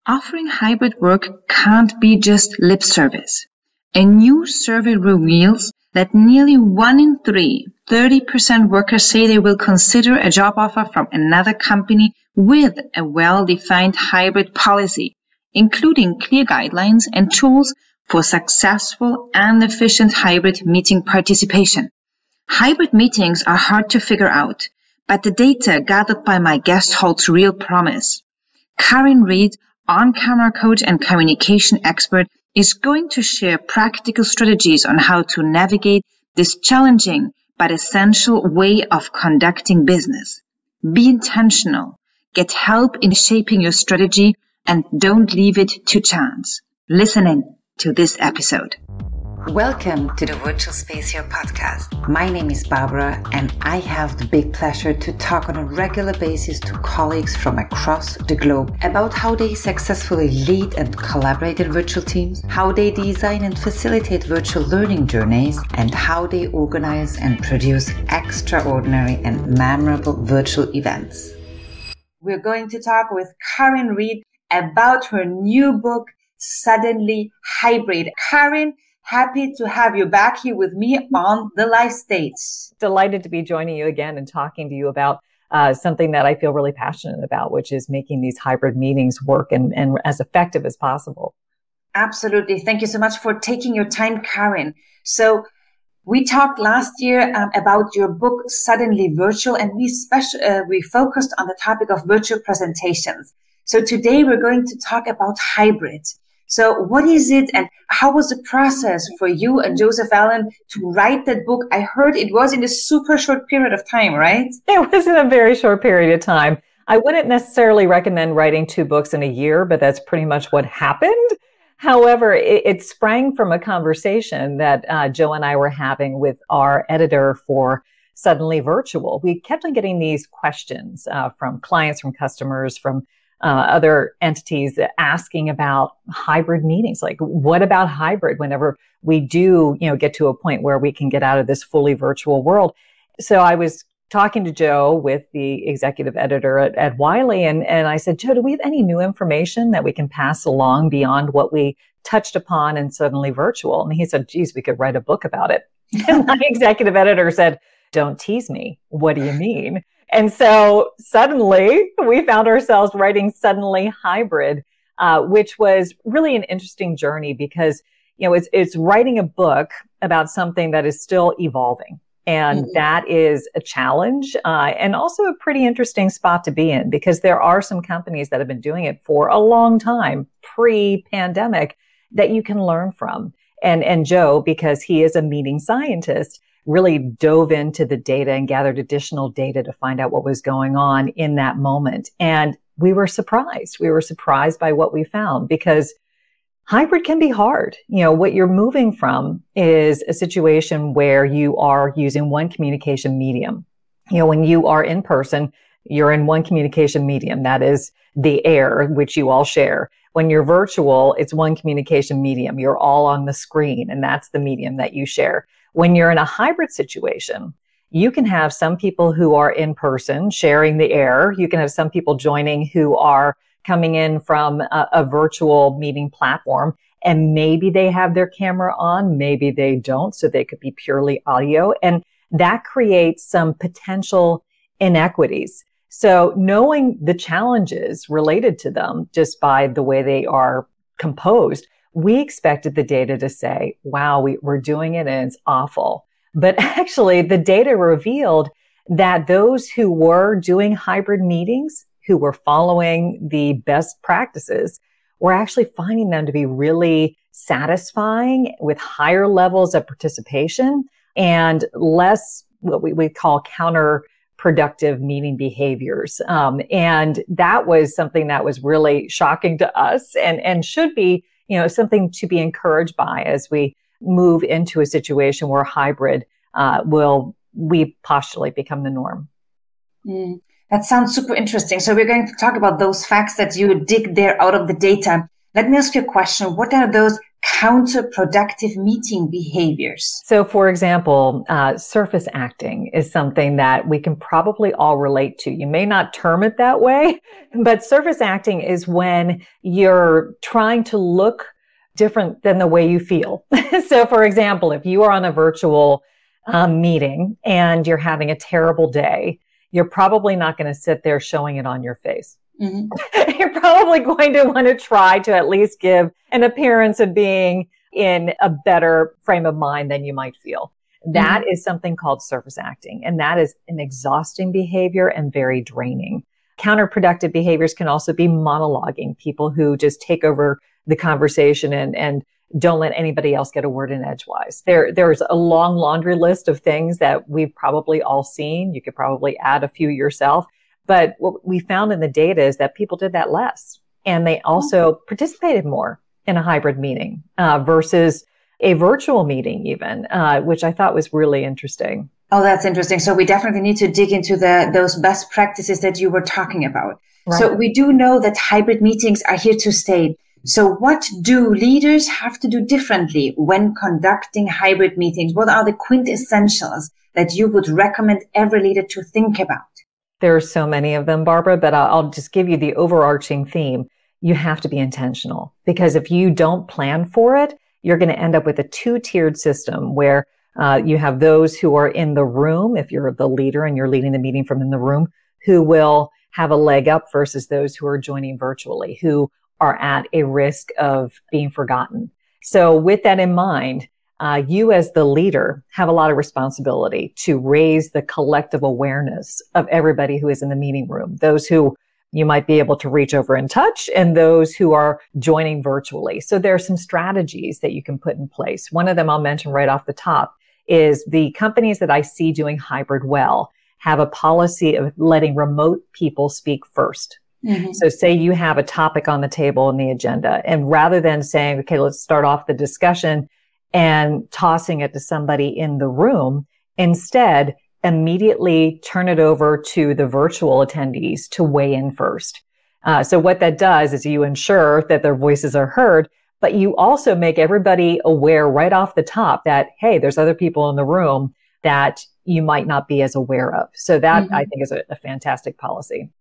Offering hybrid work can't be just lip service. A new survey reveals that nearly 1 in 3, 30% workers say they will consider a job offer from another company with a well-defined hybrid policy, including clear guidelines and tools for successful and efficient hybrid meeting participation. Hybrid meetings are hard to figure out, but the data gathered by my guest holds real promise. Karin Reed, on-camera coach and communication expert, is going to share practical strategies on how to navigate this challenging but essential way of conducting business. Be intentional, get help in shaping your strategy, and don't leave it to chance. Listen in to this episode. Welcome to the Virtual Space Here podcast. My name is Barbara, and I have the big pleasure to talk on a regular basis to colleagues from across the globe about how they successfully lead and collaborate in virtual teams, how they design and facilitate virtual learning journeys, and how they organize and produce extraordinary and memorable virtual events. We're going to talk with Karin Reed about her new book, Suddenly Hybrid. Karin, happy to have you back here with me on the live stage. Delighted to be joining you again and talking to you about something that I feel really passionate about, which is making these hybrid meetings work and as effective as possible. Absolutely. Thank you so much for taking your time, Karin. So we talked last year about your book, Suddenly Virtual, and we focused on the topic of virtual presentations. So today we're going to talk about hybrid. So what is it and how was the process for you and Joseph Allen to write that book? I heard it was in a super short period of time, right? It was in a very short period of time. I wouldn't necessarily recommend writing 2 books in a year, but that's pretty much what happened. However, it sprang from a conversation that Joe and I were having with our editor for Suddenly Virtual. We kept on getting these questions from clients, from customers, from other entities asking about hybrid meetings. Like, what about hybrid whenever we do, get to a point where we can get out of this fully virtual world? So I was talking to Joe with the executive editor at Wiley, and I said, Joe, do we have any new information that we can pass along beyond what we touched upon in Suddenly Virtual? And he said, geez, we could write a book about it. And my executive editor said, don't tease me. What do you mean? And so suddenly we found ourselves writing Suddenly Hybrid, which was really an interesting journey because, it's writing a book about something that is still evolving. And that is a challenge, and also a pretty interesting spot to be in because there are some companies that have been doing it for a long time, pre-pandemic, that you can learn from. And Joe, because he is a meeting scientist, really dove into the data and gathered additional data to find out what was going on in that moment. And we were surprised. We were surprised by what we found because hybrid can be hard. What you're moving from is a situation where you are using one communication medium. When you are in person, you're in one communication medium. That is the air, which you all share. When you're virtual, it's one communication medium. You're all on the screen, and that's the medium that you share. When you're in a hybrid situation, you can have some people who are in person sharing the air. You can have some people joining who are coming in from a virtual meeting platform, and maybe they have their camera on, maybe they don't, so they could be purely audio. And that creates some potential inequities. So knowing the challenges related to them just by the way they are composed, we expected the data to say, wow, we're doing it and it's awful. But actually, the data revealed that those who were doing hybrid meetings, who were following the best practices, were actually finding them to be really satisfying with higher levels of participation and less what we would call counterproductive meeting behaviors. And that was something that was really shocking to us and should be something to be encouraged by as we move into a situation where hybrid we postulate become the norm. That sounds super interesting. So we're going to talk about those facts that you dig there out of the data. Let me ask you a question. What are those counterproductive meeting behaviors? So, for example, surface acting is something that we can probably all relate to. You may not term it that way, but surface acting is when you're trying to look different than the way you feel. So, for example, if you are on a virtual meeting and you're having a terrible day, you're probably not going to sit there showing it on your face. Mm-hmm. You're probably going to want to try to at least give an appearance of being in a better frame of mind than you might feel. That is something called surface acting, and that is an exhausting behavior and very draining. Counterproductive behaviors can also be monologuing, people who just take over the conversation and don't let anybody else get a word in edgewise. There's a long laundry list of things that we've probably all seen. You could probably add a few yourself. But what we found in the data is that people did that less. And they also participated more in a hybrid meeting versus a virtual meeting even, which I thought was really interesting. Oh, that's interesting. So we definitely need to dig into those best practices that you were talking about. Right. So we do know that hybrid meetings are here to stay. So what do leaders have to do differently when conducting hybrid meetings? What are the quintessentials that you would recommend every leader to think about? There are so many of them, Barbara, but I'll just give you the overarching theme. You have to be intentional, because if you don't plan for it, you're going to end up with a two-tiered system where you have those who are in the room, if you're the leader and you're leading the meeting from in the room, who will have a leg up versus those who are joining virtually, who are at a risk of being forgotten. So with that in mind, you as the leader have a lot of responsibility to raise the collective awareness of everybody who is in the meeting room, those who you might be able to reach over and touch, and those who are joining virtually. So there are some strategies that you can put in place. One of them I'll mention right off the top is the companies that I see doing hybrid well have a policy of letting remote people speak first. Mm-hmm. So say you have a topic on the table in the agenda, and rather than saying, okay, let's start off the discussion and tossing it to somebody in the room, instead, immediately turn it over to the virtual attendees to weigh in first. So what that does is you ensure that their voices are heard, but you also make everybody aware right off the top that, hey, there's other people in the room that you might not be as aware of. So that I think is a fantastic policy.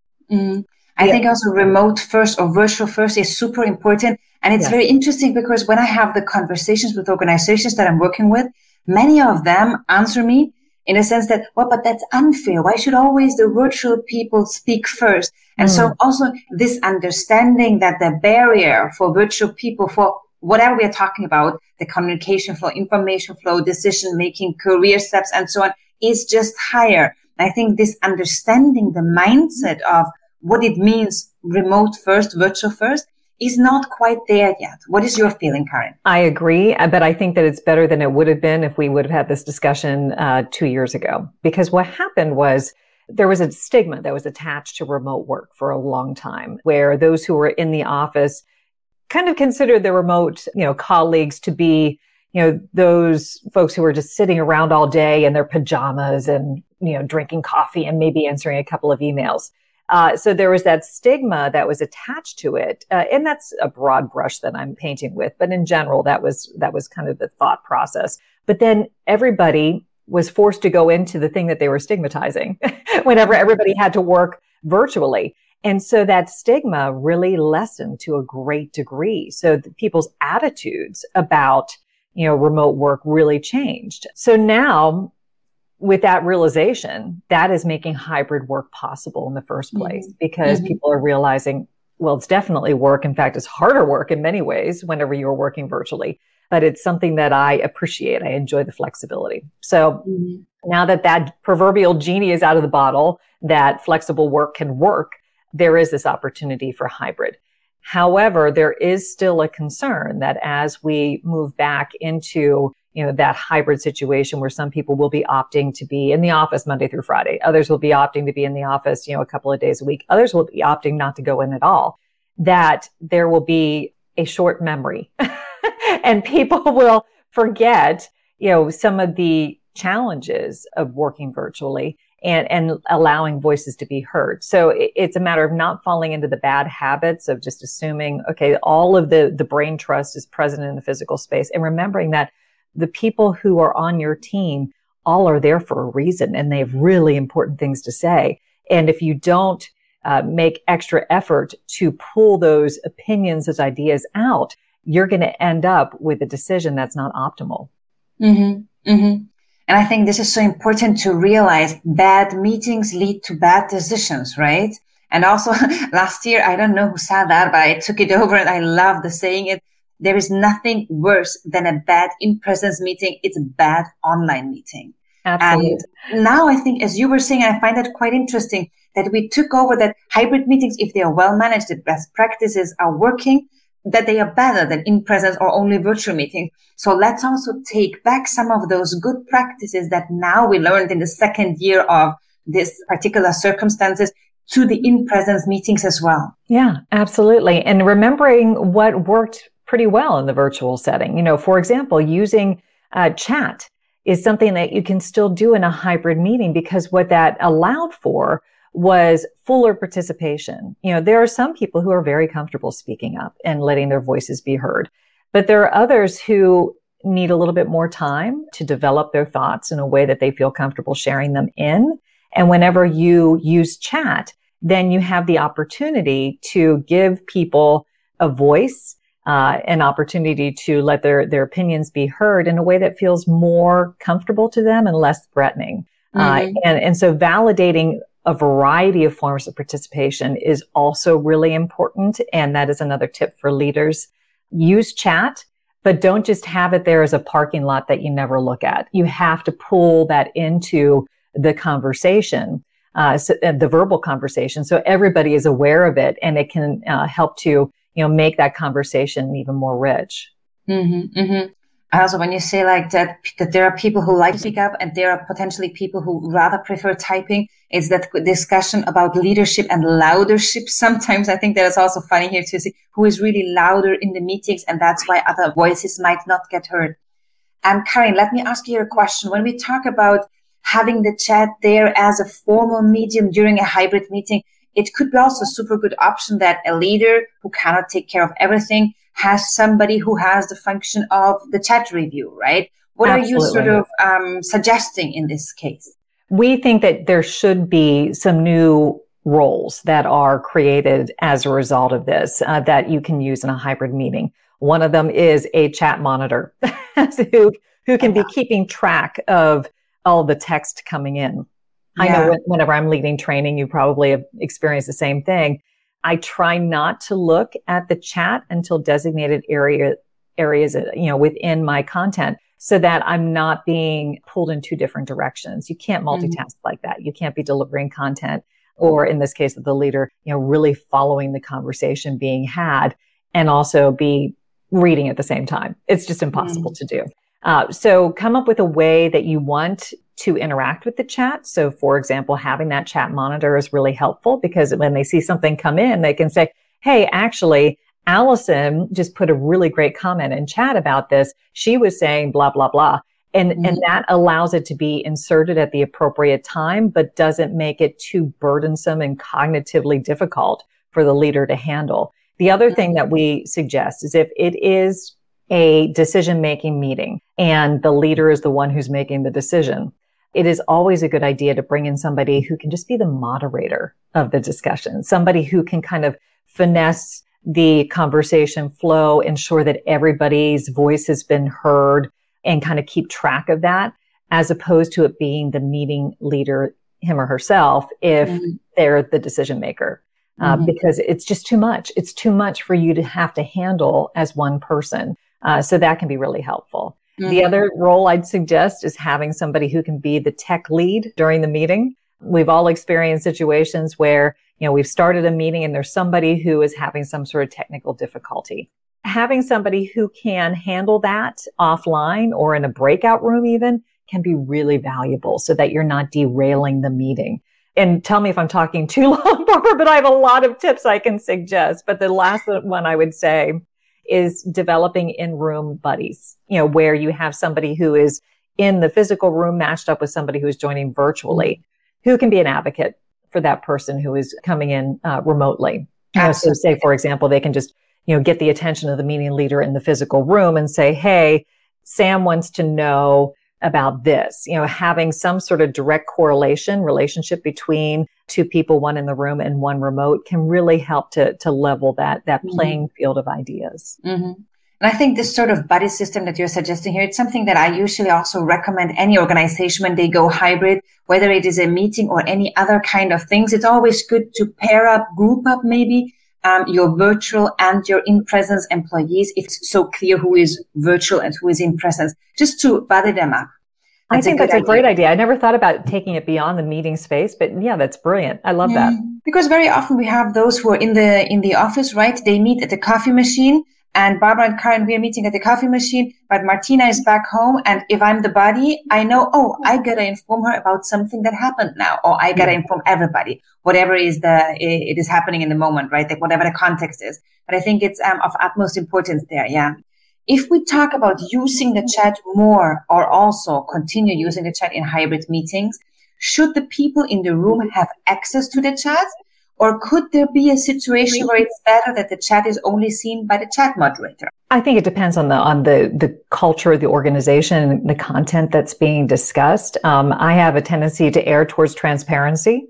I think also remote first or virtual first is super important. And it's very interesting because when I have the conversations with organizations that I'm working with, many of them answer me in a sense that, well, but that's unfair. Why should always the virtual people speak first? And so also this understanding that the barrier for virtual people, for whatever we are talking about, the communication flow, information flow, decision-making, career steps, and so on, is just higher. I think this understanding the mindset of what it means remote first, virtual first, is not quite there yet. What is your feeling, Karin? I agree, but I think that it's better than it would have been if we would have had this discussion 2 years ago. Because what happened was there was a stigma that was attached to remote work for a long time, where those who were in the office kind of considered the remote, colleagues to be, those folks who were just sitting around all day in their pajamas and, drinking coffee and maybe answering a couple of emails. So there was that stigma that was attached to it. And that's a broad brush that I'm painting with. But in general, that was kind of the thought process. But then everybody was forced to go into the thing that they were stigmatizing whenever everybody had to work virtually. And so that stigma really lessened to a great degree. So people's attitudes about, remote work really changed. So now, with that realization, that is making hybrid work possible in the first place, because people are realizing, well, it's definitely work. In fact, it's harder work in many ways whenever you're working virtually, but it's something that I appreciate. I enjoy the flexibility. So now that proverbial genie is out of the bottle, that flexible work can work, there is this opportunity for hybrid. However, there is still a concern that as we move back into that hybrid situation where some people will be opting to be in the office Monday through Friday. Others will be opting to be in the office, a couple of days a week. Others will be opting not to go in at all. That there will be a short memory and people will forget, some of the challenges of working virtually. and allowing voices to be heard. So it's a matter of not falling into the bad habits of just assuming, okay, all of the brain trust is present in the physical space, and remembering that the people who are on your team all are there for a reason, and they have really important things to say. And if you don't make extra effort to pull those opinions, those ideas out, you're going to end up with a decision that's not optimal. Mm-hmm. Mm-hmm. And I think this is so important to realize bad meetings lead to bad decisions, right? And also last year, I don't know who said that, but I took it over and I love the saying it. There is nothing worse than a bad in-presence meeting. It's a bad online meeting. Absolutely. And now I think, as you were saying, I find that quite interesting that we took over that hybrid meetings, if they are well managed, the best practices are working, that they are better than in-presence or only virtual meetings. So let's also take back some of those good practices that now we learned in the second year of this particular circumstances to the in-presence meetings as well. Yeah, absolutely. And remembering what worked pretty well in the virtual setting. You know, for example, using chat is something that you can still do in a hybrid meeting, because what that allowed for was fuller participation. You know, there are some people who are very comfortable speaking up and letting their voices be heard, but there are others who need a little bit more time to develop their thoughts in a way that they feel comfortable sharing them in. And whenever you use chat, then you have the opportunity to give people a voice, an opportunity to let their opinions be heard in a way that feels more comfortable to them and less threatening. Mm-hmm. And so validating a variety of forms of participation is also really important. And that is another tip for leaders. Use chat, but don't just have it there as a parking lot that you never look at. You have to pull that into the conversation, the verbal conversation, so everybody is aware of it, and it can help to, make that conversation even more rich. Mm-hmm, mm-hmm. Also, when you say like that there are people who like to speak up and there are potentially people who rather prefer typing, it's that discussion about leadership and loudership. Sometimes I think that is also funny here to see who is really louder in the meetings, and that's why other voices might not get heard. And Karin, let me ask you a question. When we talk about having the chat there as a formal medium during a hybrid meeting, it could be also a super good option that a leader who cannot take care of everything has somebody who has the function of the chat review, right? What Absolutely. Are you sort of suggesting in this case? We think that there should be some new roles that are created as a result of this that you can use in a hybrid meeting. One of them is a chat monitor who can be keeping track of all the text coming in. Yeah. I know whenever I'm leading training, you probably have experienced the same thing. I try not to look at the chat until designated areas, within my content, so that I'm not being pulled in two different directions. You can't multitask like that. You can't be delivering content, or in this case of the leader, really following the conversation being had and also be reading at the same time. It's just impossible to do. So come up with a way that you want to interact with the chat. So for example, having that chat monitor is really helpful, because when they see something come in, they can say, hey, actually, Allison just put a really great comment in chat about this. She was saying blah, blah, blah. And that allows it to be inserted at the appropriate time, but doesn't make it too burdensome and cognitively difficult for the leader to handle. The other thing that we suggest is if it is a decision-making meeting and the leader is the one who's making the decision, it is always a good idea to bring in somebody who can just be the moderator of the discussion, somebody who can kind of finesse the conversation flow, ensure that everybody's voice has been heard, and kind of keep track of that, as opposed to it being the meeting leader, him or herself, if they're the decision maker. Because it's just too much. It's too much for you to have to handle as one person. So that can be really helpful. The other role I'd suggest is having somebody who can be the tech lead during the meeting. We've all experienced situations where, we've started a meeting and there's somebody who is having some sort of technical difficulty. Having somebody who can handle that offline or in a breakout room even can be really valuable, so that you're not derailing the meeting. And tell me if I'm talking too long, Barbara, but I have a lot of tips I can suggest. But the last one I would say is developing in-room buddies, where you have somebody who is in the physical room matched up with somebody who is joining virtually. who can be an advocate for that person who is coming in remotely. So say, for example, they can just, get the attention of the meeting leader in the physical room and say, hey, Sam wants to know about this. Having some sort of direct relationship between two people, one in the room and one remote, can really help to level that playing field of ideas. Mm-hmm. And I think this sort of buddy system that you're suggesting here, it's something that I usually also recommend any organization when they go hybrid, whether it is a meeting or any other kind of things. It's always good to pair up, group up maybe your virtual and your in-presence employees. It's so clear who is virtual and who is in presence, just to buddy them up. I think that's a great idea. I never thought about taking it beyond the meeting space, but yeah, that's brilliant. I love that. Because very often we have those who are in the office, right? They meet at the coffee machine. And Barbara and Karen, we are meeting at the coffee machine, but Martina is back home. And if I'm the buddy, I know, I gotta inform her about something that happened now, or I gotta inform everybody, whatever it is happening in the moment, right? Like whatever the context is. But I think it's of utmost importance there. Yeah. If we talk about using the chat more, or also continue using the chat in hybrid meetings, should the people in the room have access to the chat? Or could there be a situation where it's better that the chat is only seen by the chat moderator? I think it depends on the culture of the organization, the content that's being discussed. I have a tendency to err towards transparency.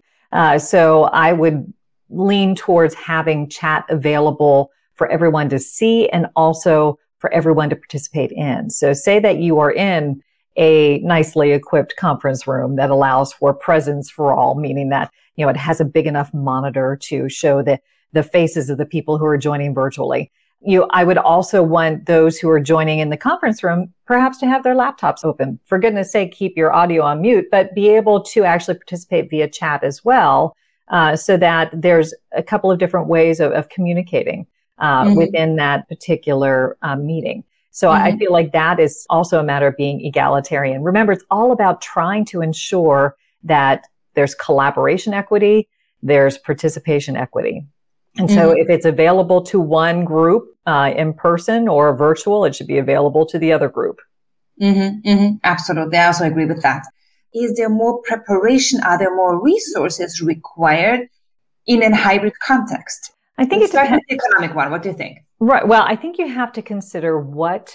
So I would lean towards having chat available for everyone to see and also for everyone to participate in. So say that you are in a nicely equipped conference room that allows for presence for all, meaning that, it has a big enough monitor to show the faces of the people who are joining virtually. I would also want those who are joining in the conference room perhaps to have their laptops open. For goodness sake, keep your audio on mute, but be able to actually participate via chat as well, so that there's a couple of different ways of communicating within that particular meeting. So I feel like that is also a matter of being egalitarian. Remember, it's all about trying to ensure that there's collaboration equity, there's participation equity. And so if it's available to one group in person or virtual, it should be available to the other group. Absolutely. I also agree with that. Is there more preparation? Are there more resources required in a hybrid context? I think it depends. The economic one. What do you think? Right. Well, I think you have to consider what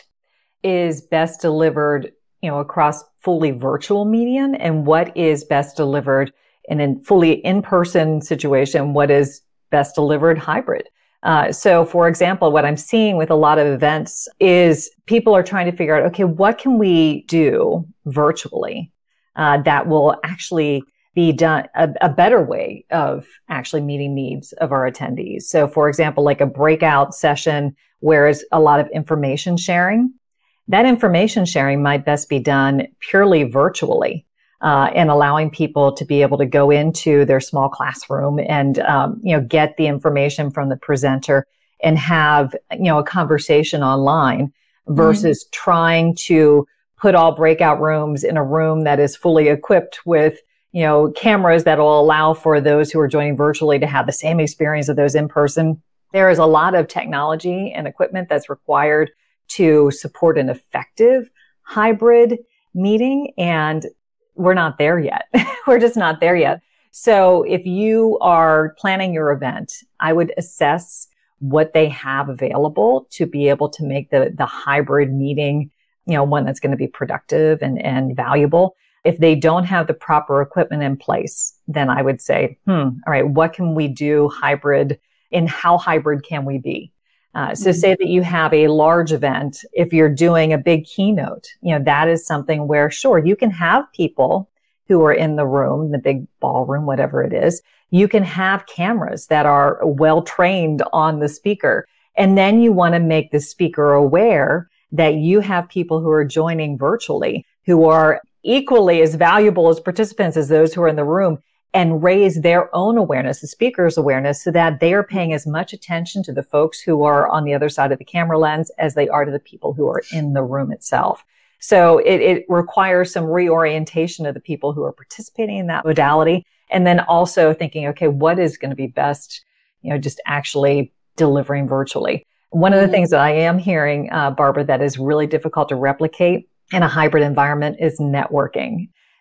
is best delivered across fully virtual medium and what is best delivered in a fully in-person situation, what is best delivered hybrid. So for example, what I'm seeing with a lot of events is people are trying to figure out, okay, what can we do virtually that will actually be done a better way of actually meeting needs of our attendees. So for example, like a breakout session where it's a lot of information sharing. That information sharing might best be done purely virtually, and allowing people to be able to go into their small classroom and, get the information from the presenter and have, a conversation online versus trying to put all breakout rooms in a room that is fully equipped with, cameras that will allow for those who are joining virtually to have the same experience of those in person. There is a lot of technology and equipment that's required to support an effective hybrid meeting. And we're not there yet. We're just not there yet. So if you are planning your event, I would assess what they have available to be able to make the hybrid meeting, one that's going to be productive and valuable. If they don't have the proper equipment in place, then I would say, all right, what can we do hybrid and how hybrid can we be? So say that you have a large event. If you're doing a big keynote, that is something where, sure, you can have people who are in the room, the big ballroom, whatever it is. You can have cameras that are well trained on the speaker. And then you want to make the speaker aware that you have people who are joining virtually who are equally as valuable as participants as those who are in the room, and raise their own awareness, the speaker's awareness, so that they are paying as much attention to the folks who are on the other side of the camera lens as they are to the people who are in the room itself. So it requires some reorientation of the people who are participating in that modality. And then also thinking, okay, what is going to be best, just actually delivering virtually. One of the things that I am hearing, Barbara, that is really difficult to replicate in a hybrid environment is networking.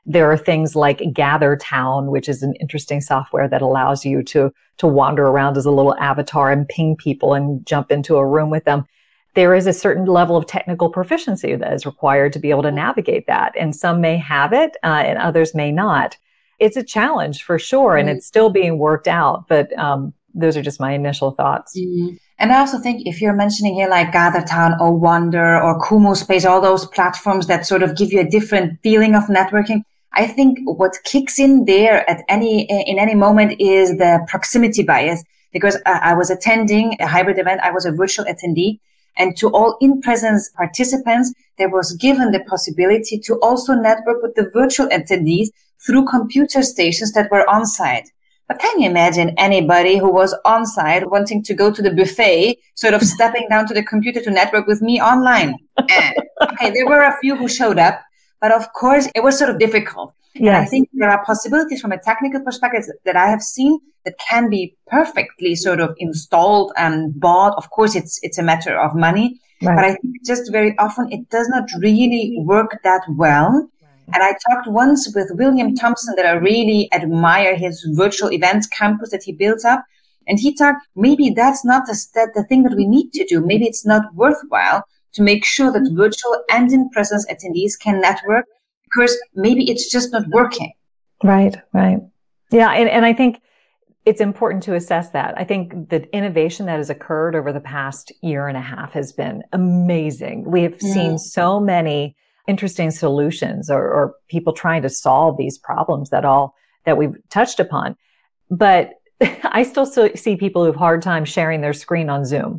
There are things like Gather Town, which is an interesting software that allows you to wander around as a little avatar and ping people and jump into a room with them. There is a certain level of technical proficiency that is required to be able to navigate that. And some may have it, and others may not. It's a challenge for sure, and it's still being worked out. But those are just my initial thoughts. Mm-hmm. And I also think if you're mentioning here like GatherTown or Wonder or Kumu Space, all those platforms that sort of give you a different feeling of networking, I think what kicks in there in any moment is the proximity bias. Because I was attending a hybrid event, I was a virtual attendee. And to all in-presence participants, there was given the possibility to also network with the virtual attendees through computer stations that were on site. But can you imagine anybody who was on site wanting to go to the buffet, sort of stepping down to the computer to network with me online? Okay, there were a few who showed up, but of course it was sort of difficult. Yes. And I think there are possibilities from a technical perspective that I have seen that can be perfectly sort of installed and bought. Of course, it's a matter of money, right. But I think just very often it does not really work that well. Right. And I talked once with William Thompson that I really admire his virtual events campus that he built up. And he thought maybe that's not the thing that we need to do. Maybe it's not worthwhile to make sure that virtual and in-presence attendees can network, because maybe it's just not working. Right. Yeah. And I think it's important to assess that. I think the innovation that has occurred over the past year and a half has been amazing. We have seen so many interesting solutions or people trying to solve these problems that we've touched upon. But I still see people who have hard time sharing their screen on Zoom.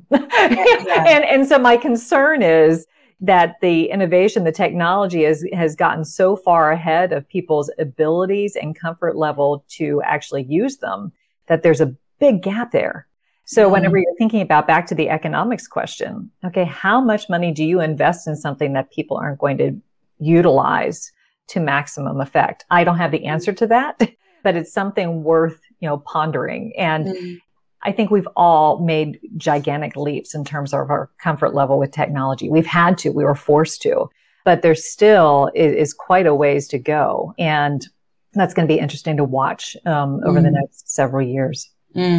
And so my concern is that the innovation, the technology has gotten so far ahead of people's abilities and comfort level to actually use them that there's a big gap there. So whenever you're thinking about back to the economics question, okay, how much money do you invest in something that people aren't going to utilize to maximum effect? I don't have the answer to that, but it's something worth, pondering. And I think we've all made gigantic leaps in terms of our comfort level with technology. We were forced to, but there still is quite a ways to go. And that's going to be interesting to watch over the next several years.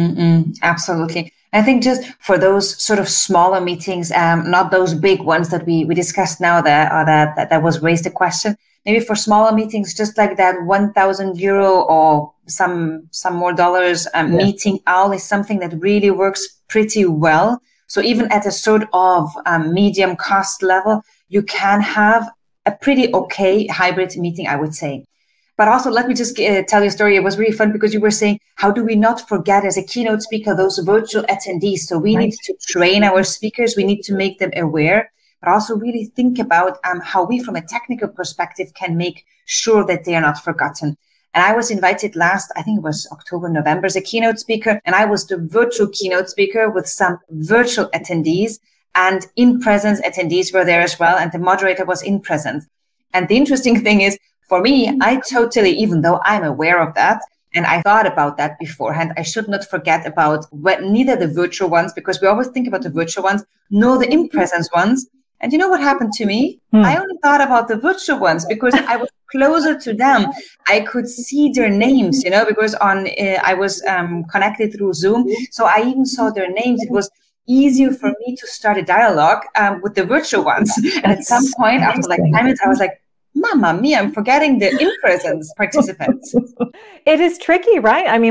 Absolutely. I think just for those sort of smaller meetings, not those big ones that we discussed now that was raised a question, maybe for smaller meetings, just like that €1,000 or some more dollars meeting owl is something that really works pretty well. So even at a sort of medium cost level, you can have a pretty okay hybrid meeting, I would say. But also, let me just tell you a story. It was really fun because you were saying, how do we not forget as a keynote speaker, those virtual attendees? So we need to train our speakers. We need to make them aware, but also really think about how we, from a technical perspective, can make sure that they are not forgotten. And I was invited last, I think it was October, November, as a keynote speaker. And I was the virtual keynote speaker with some virtual attendees, and in-presence attendees were there as well. And the moderator was in presence. And the interesting thing is, for me, I totally, even though I'm aware of that, and I thought about that beforehand, I should not forget about neither the virtual ones, because we always think about the virtual ones, nor the in-presence ones. And you know what happened to me? I only thought about the virtual ones because I was closer to them. I could see their names, because I was connected through Zoom. So I even saw their names. It was easier for me to start a dialogue with the virtual ones. And at some point, after like 5 minutes, I was like, Mamma mia, I'm forgetting the in-presence participants. It is tricky, right? I mean,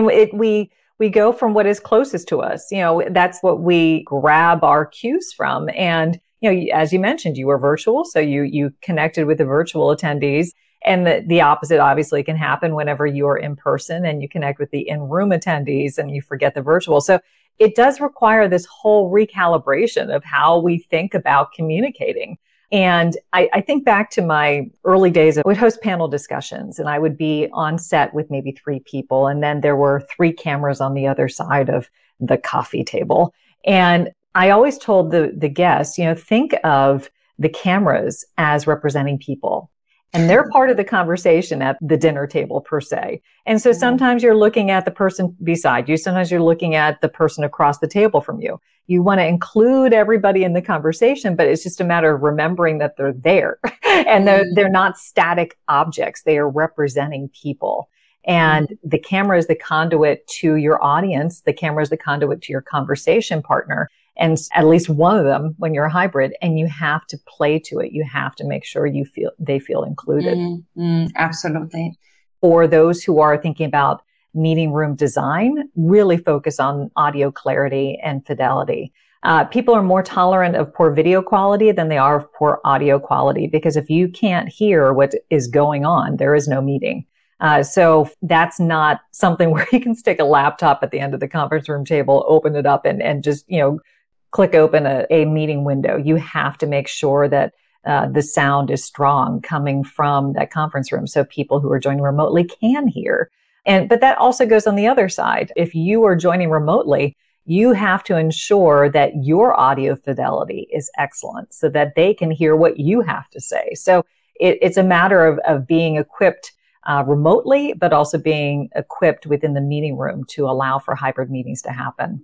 we go from what is closest to us. That's what we grab our cues from. And, as you mentioned, you were virtual, so you connected with the virtual attendees. And the opposite obviously can happen whenever you are in person and you connect with the in-room attendees and you forget the virtual. So it does require this whole recalibration of how we think about communicating. And I think back to my early days, I would host panel discussions and I would be on set with maybe 3 people. And then there were 3 cameras on the other side of the coffee table. And I always told the guests, think of the cameras as representing people And they're part of the conversation at the dinner table per se. And so sometimes you're looking at the person beside you. Sometimes you're looking at the person across the table from you. You want to include everybody in the conversation, but it's just a matter of remembering that they're there and they're not static objects. They are representing people. And the camera is the conduit to your audience. The camera is the conduit to your conversation partner. And at least one of them when you're a hybrid, and you have to play to it. You have to make sure they feel included. Absolutely. For those who are thinking about meeting room design, really focus on audio clarity and fidelity. People are more tolerant of poor video quality than they are of poor audio quality, because if you can't hear what is going on, there is no meeting. So that's not something where you can stick a laptop at the end of the conference room table, open it up and just, click open a meeting window. You have to make sure that the sound is strong coming from that conference room so people who are joining remotely can hear. But that also goes on the other side. If you are joining remotely, you have to ensure that your audio fidelity is excellent so that they can hear what you have to say. So it's a matter of being equipped remotely, but also being equipped within the meeting room to allow for hybrid meetings to happen.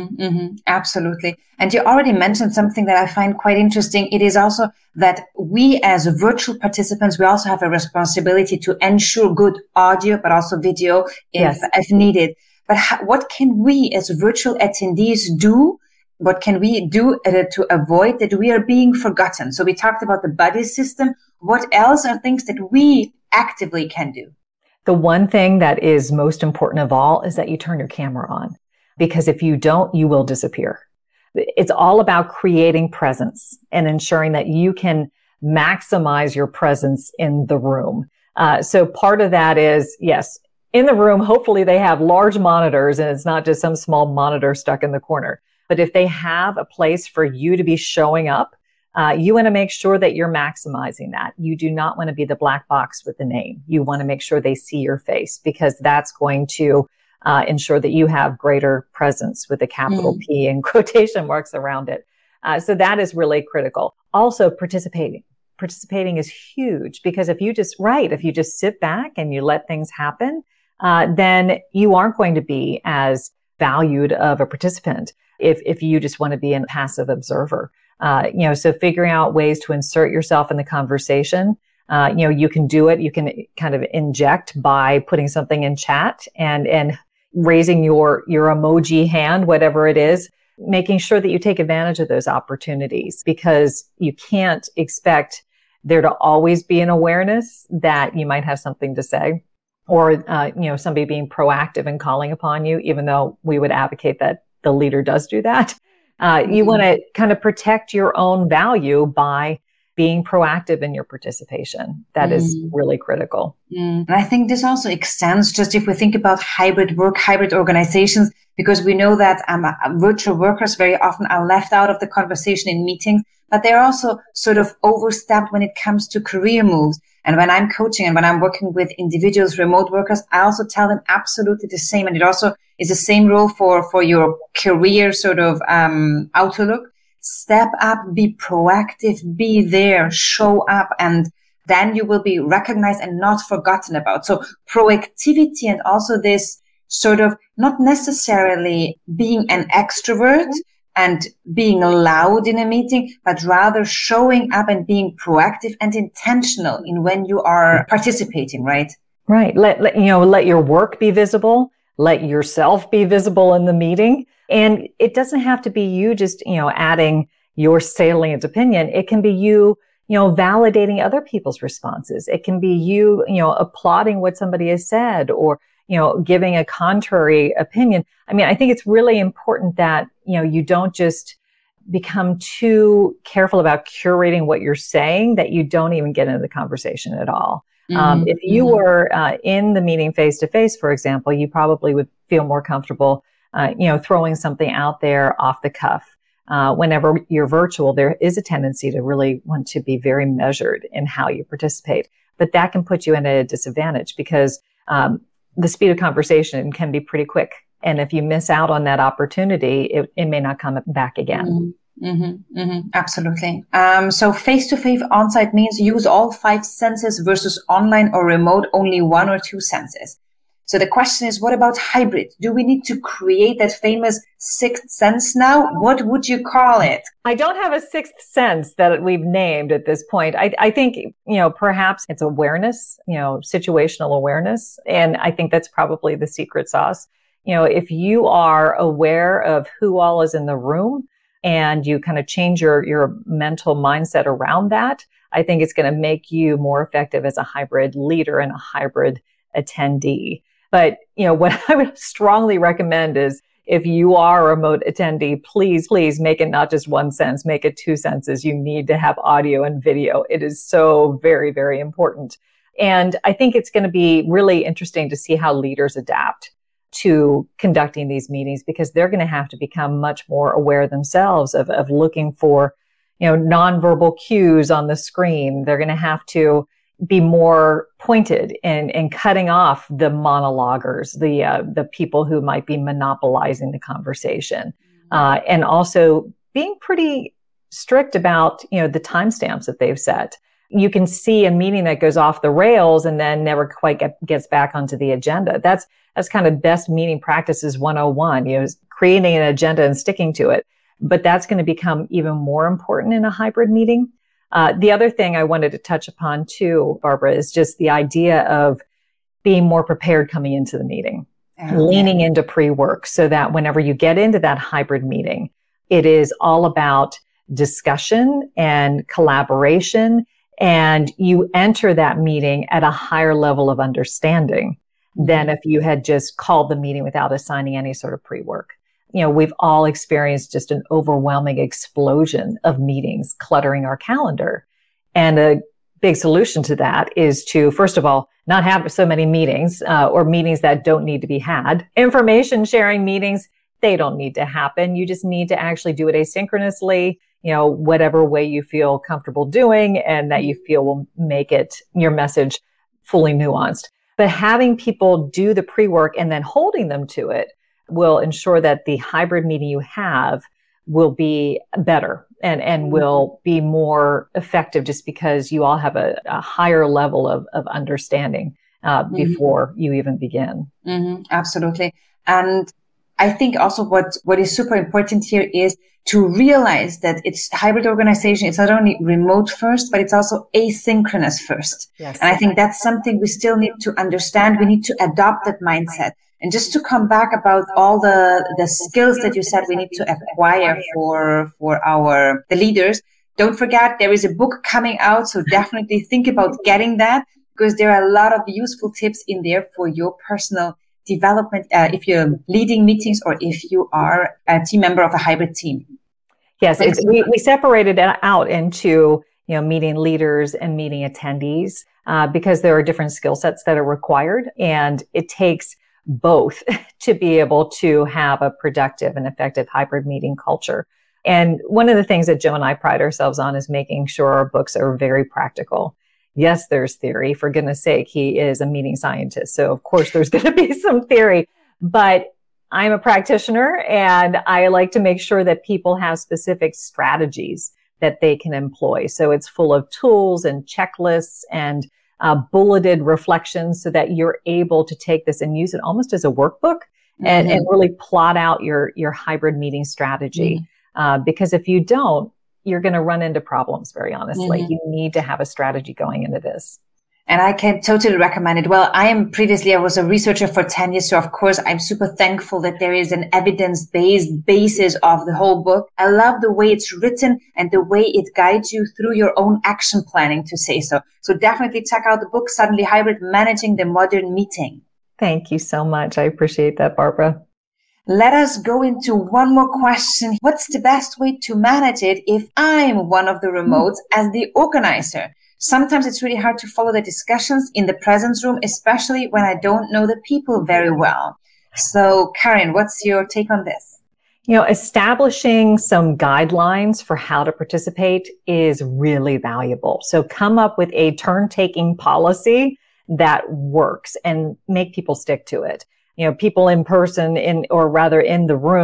Absolutely. And you already mentioned something that I find quite interesting. It is also that we as virtual participants, we also have a responsibility to ensure good audio, but also video if needed. But what can we as virtual attendees do? What can we do to avoid that we are being forgotten? So we talked about the buddy system. What else are things that we actively can do? The one thing that is most important of all is that you turn your camera on, because if you don't, you will disappear. It's all about creating presence and ensuring that you can maximize your presence in the room. So part of that is, yes, in the room, hopefully they have large monitors and it's not just some small monitor stuck in the corner. But if they have a place for you to be showing up, you want to make sure that you're maximizing that. You do not want to be the black box with the name. You want to make sure they see your face, because that's going to ensure that you have greater presence with a capital P and quotation marks around it. So that is really critical. Also, participating. Participating is huge, because if you just sit back and you let things happen, then you aren't going to be as valued of a participant if you just want to be a passive observer. So figuring out ways to insert yourself in the conversation. You can do it. You can kind of inject by putting something in chat and raising your emoji hand, whatever it is, making sure that you take advantage of those opportunities, because you can't expect there to always be an awareness that you might have something to say, or, somebody being proactive and calling upon you, even though we would advocate that the leader does do that. You want to kind of protect your own value by being proactive in your participation. That is really critical. And I think this also extends, just if we think about hybrid work, hybrid organizations, because we know that virtual workers very often are left out of the conversation in meetings, but they're also sort of overstepped when it comes to career moves. And when I'm coaching and when I'm working with individuals, remote workers, I also tell them absolutely the same. And it also is the same rule for your career sort of outlook. Step up, be proactive, be there, show up, and then you will be recognized and not forgotten about. So proactivity, and also this sort of not necessarily being an extrovert and being loud in a meeting, but rather showing up and being proactive and intentional in when you are participating, right? Right. Let your work be visible. Let yourself be visible in the meeting. And it doesn't have to be you just, adding your salient opinion. It can be you, validating other people's responses. It can be you, applauding what somebody has said, or, giving a contrary opinion. I mean, I think it's really important that, you don't just become too careful about curating what you're saying that you don't even get into the conversation at all. If you were in the meeting face to face, for example, you probably would feel more comfortable, throwing something out there off the cuff. Whenever you're virtual, there is a tendency to really want to be very measured in how you participate. But that can put you in a disadvantage, because the speed of conversation can be pretty quick. And if you miss out on that opportunity, it may not come back again. Absolutely. So face-to-face on-site means use all 5 senses versus online or remote only 1 or 2 senses. So the question is, what about hybrid? Do we need to create that famous 6th sense now? What would you call it? I don't have a 6th sense that we've named at this point. I think, perhaps it's awareness, situational awareness. And I think that's probably the secret sauce. If you are aware of who all is in the room and you kind of change your mental mindset around that, I think it's going to make you more effective as a hybrid leader and a hybrid attendee. But, what I would strongly recommend is if you are a remote attendee, please make it not just 1 sense, make it 2 senses. You need to have audio and video. It is so very, very important. And I think it's going to be really interesting to see how leaders adapt to conducting these meetings, because they're going to have to become much more aware themselves of looking for, nonverbal cues on the screen. They're going to have to be more pointed in cutting off the monologuers, the people who might be monopolizing the conversation, and also being pretty strict about the timestamps that they've set. You can see a meeting that goes off the rails and then never quite gets back onto the agenda. That's kind of best meeting practices 101. Creating an agenda and sticking to it. But that's going to become even more important in a hybrid meeting. The other thing I wanted to touch upon too, Barbara, is just the idea of being more prepared coming into the meeting, leaning into pre-work so that whenever you get into that hybrid meeting, it is all about discussion and collaboration, and you enter that meeting at a higher level of understanding than if you had just called the meeting without assigning any sort of pre-work. We've all experienced just an overwhelming explosion of meetings cluttering our calendar. And a big solution to that is to, first of all, not have so many meetings or meetings that don't need to be had. Information sharing meetings, they don't need to happen. You just need to actually do it asynchronously, whatever way you feel comfortable doing and that you feel will make it your message fully nuanced. But having people do the pre-work and then holding them to it will ensure that the hybrid meeting you have will be better and will be more effective, just because you all have a higher level of understanding before you even begin. Absolutely. And I think also what is super important here is to realize that it's hybrid organization. It's not only remote first, but it's also asynchronous first. Yes. And I think that's something we still need to understand. We need to adopt that mindset. And just to come back about all the skills that you said we need to acquire for the leaders, don't forget there is a book coming out. So definitely think about getting that, because there are a lot of useful tips in there for your personal development, if you're leading meetings or if you are a team member of a hybrid team. Yes, we separated it out into meeting leaders and meeting attendees because there are different skill sets that are required, and it takes both to be able to have a productive and effective hybrid meeting culture. And one of the things that Joe and I pride ourselves on is making sure our books are very practical. Yes, there's theory. For goodness sake, he is a meeting scientist. So of course there's going to be some theory, but I'm a practitioner and I like to make sure that people have specific strategies that they can employ. So it's full of tools and checklists and bulleted reflections so that you're able to take this and use it almost as a workbook and really plot out your hybrid meeting strategy. Because if you don't, you're going to run into problems, very honestly. You need to have a strategy going into this. And I can totally recommend it. Well, I was a researcher for 10 years. So of course, I'm super thankful that there is an evidence-based basis of the whole book. I love the way it's written and the way it guides you through your own action planning, to say so. So definitely check out the book, Suddenly Hybrid: Managing the Modern Meeting. Thank you so much. I appreciate that, Barbara. Let us go into one more question. What's the best way to manage it if I'm one of the remotes as the organizer? Sometimes it's really hard to follow the discussions in the presence room, especially when I don't know the people very well. So, Karin, what's your take on this? Establishing some guidelines for how to participate is really valuable. So come up with a turn-taking policy that works and make people stick to it. People in person, in the room,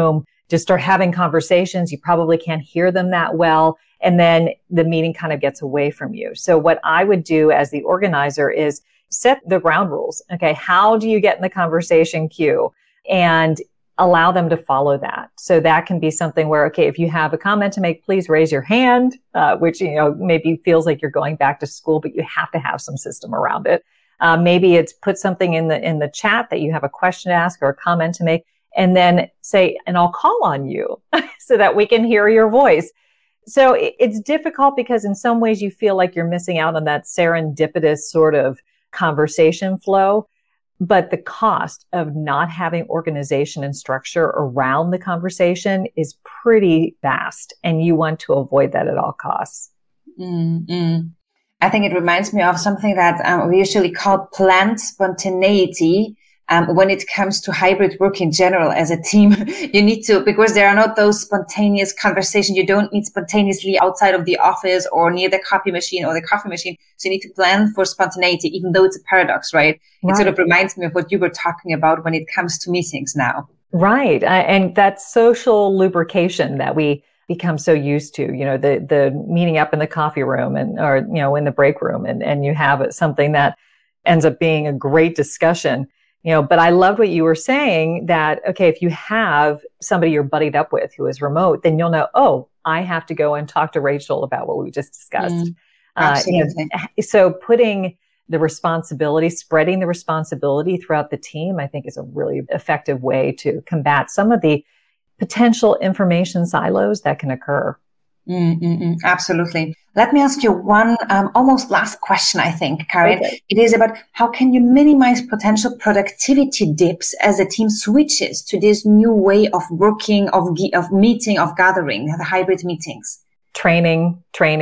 just start having conversations. You probably can't hear them that well. And then the meeting kind of gets away from you. So what I would do as the organizer is set the ground rules. Okay. How do you get in the conversation queue? And allow them to follow that. So that can be something where, okay, if you have a comment to make, please raise your hand, which, maybe feels like you're going back to school, but you have to have some system around it. Maybe it's put something in the chat that you have a question to ask or a comment to make, and then say, and I'll call on you so that we can hear your voice. So it's difficult because in some ways you feel like you're missing out on that serendipitous sort of conversation flow. But the cost of not having organization and structure around the conversation is pretty vast, and you want to avoid that at all costs. Mm-hmm. I think it reminds me of something that we usually call planned spontaneity. When it comes to hybrid work in general as a team, you need to, because there are not those spontaneous conversations. You don't meet spontaneously outside of the office or near the copy machine or the coffee machine. So you need to plan for spontaneity, even though it's a paradox, right? It sort of reminds me of what you were talking about when it comes to meetings now. Right. And that social lubrication that we become so used to, the meeting up in the coffee room or in the break room and you have something that ends up being a great discussion. But I loved what you were saying that, okay, if you have somebody you're buddied up with who is remote, then you'll know, oh, I have to go and talk to Rachel about what we just discussed. Absolutely. So putting the responsibility, spreading the responsibility throughout the team, I think is a really effective way to combat some of the potential information silos that can occur. Absolutely. Let me ask you one almost last question, I think, Karin. Okay. It is about how can you minimize potential productivity dips as the team switches to this new way of working, of meeting, of gathering, the hybrid meetings? Training.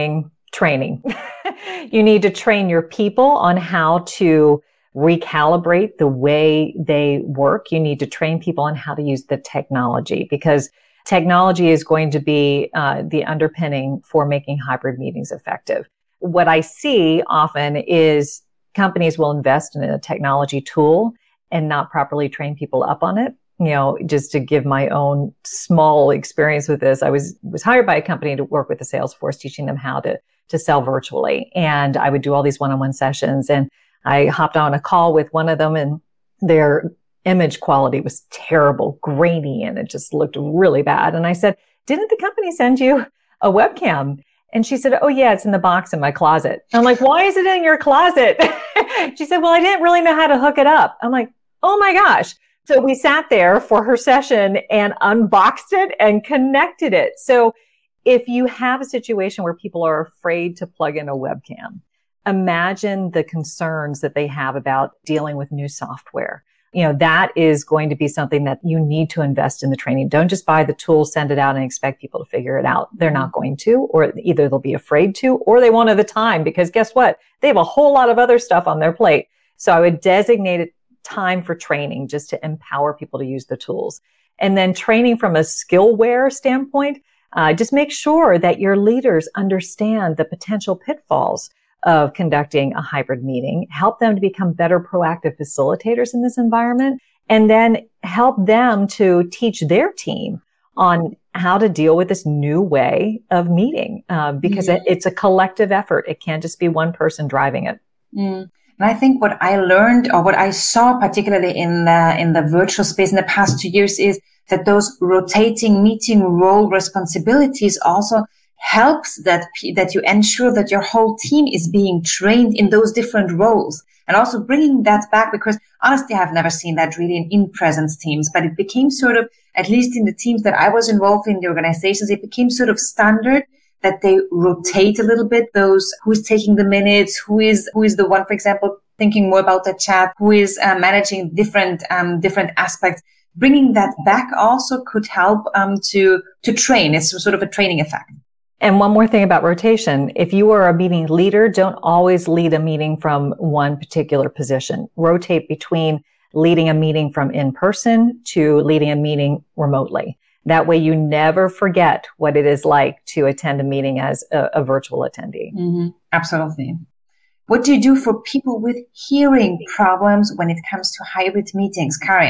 You need to train your people on how to recalibrate the way they work. You need to train people on how to use the technology, because technology is going to be the underpinning for making hybrid meetings effective. What I see often is companies will invest in a technology tool and not properly train people up on it. Just to give my own small experience with this, I was hired by a company to work with the sales force, teaching them how to sell virtually. And I would do all these one-on-one sessions, and I hopped on a call with one of them, and their image quality was terrible, grainy, and it just looked really bad. And I said, didn't the company send you a webcam? And she said, oh yeah, it's in the box in my closet. And I'm like, why is it in your closet? She said, well, I didn't really know how to hook it up. I'm like, oh my gosh. So we sat there for her session and unboxed it and connected it. So if you have a situation where people are afraid to plug in a webcam, imagine the concerns that they have about dealing with new software. That is going to be something that you need to invest in the training. Don't just buy the tool, send it out, and expect people to figure it out. They're not going to, or either they'll be afraid to, or they won't have the time, because guess what? They have a whole lot of other stuff on their plate. So I would designate time for training just to empower people to use the tools. And then training from a skillware standpoint, just make sure that your leaders understand the potential pitfalls of conducting a hybrid meeting, help them to become better proactive facilitators in this environment, and then help them to teach their team on how to deal with this new way of meeting, because it's a collective effort. It can't just be one person driving it. And I think what I learned, or what I saw particularly in the virtual space in the past 2 years, is that those rotating meeting role responsibilities also helps that you ensure that your whole team is being trained in those different roles, and also bringing that back, because honestly, I've never seen that really in presence teams, but it became sort of, at least in the teams that I was involved in, the organizations, it became sort of standard that they rotate a little bit, those who is taking the minutes, who is the one, for example, thinking more about the chat, who is managing different aspects. Bringing that back also could help to train. It's sort of a training effect. And one more thing about rotation. If you are a meeting leader, don't always lead a meeting from one particular position. Rotate between leading a meeting from in person to leading a meeting remotely. That way you never forget what it is like to attend a meeting as a virtual attendee. Absolutely. What do you do for people with hearing problems when it comes to hybrid meetings, Karin?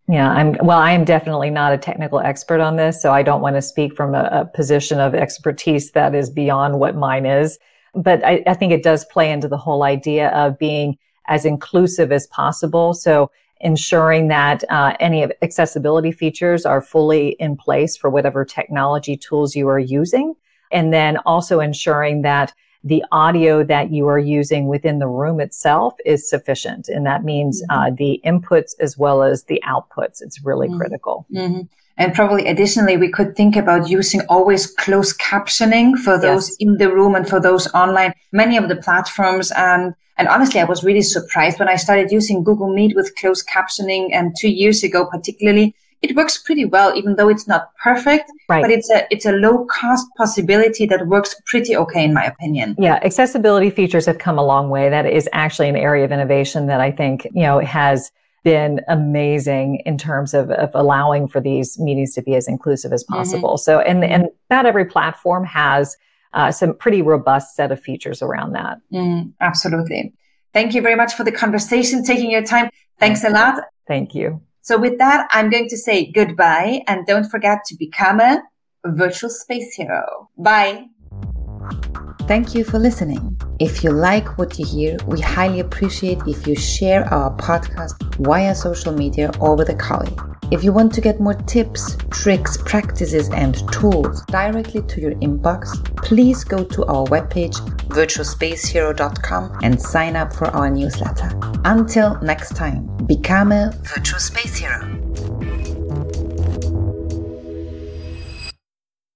Yeah, I am definitely not a technical expert on this, so I don't want to speak from a position of expertise that is beyond what mine is. But I think it does play into the whole idea of being as inclusive as possible. So ensuring that any accessibility features are fully in place for whatever technology tools you are using. And then also ensuring that the audio that you are using within the room itself is sufficient. And that means the inputs as well as the outputs. It's really critical. Mm-hmm. And probably additionally, we could think about using always closed captioning for those in the room and for those online, many of the platforms. And honestly, I was really surprised when I started using Google Meet with closed captioning, and 2 years ago, particularly. It works pretty well, even though it's not perfect, but it's a low cost possibility that works pretty okay, in my opinion. Yeah. Accessibility features have come a long way. That is actually an area of innovation that I think, has been amazing in terms of allowing for these meetings to be as inclusive as possible. Mm-hmm. So, and not every platform has some pretty robust set of features around that. Absolutely. Thank you very much for the conversation, taking your time. Thanks a lot. Thank you. So with that, I'm going to say goodbye, and don't forget to become a virtual space hero. Bye. Thank you for listening. If you like what you hear, we highly appreciate if you share our podcast via social media or with a colleague. If you want to get more tips, tricks, practices, and tools directly to your inbox, please go to our webpage, virtualspacehero.com, and sign up for our newsletter. Until next time, become a virtual space hero.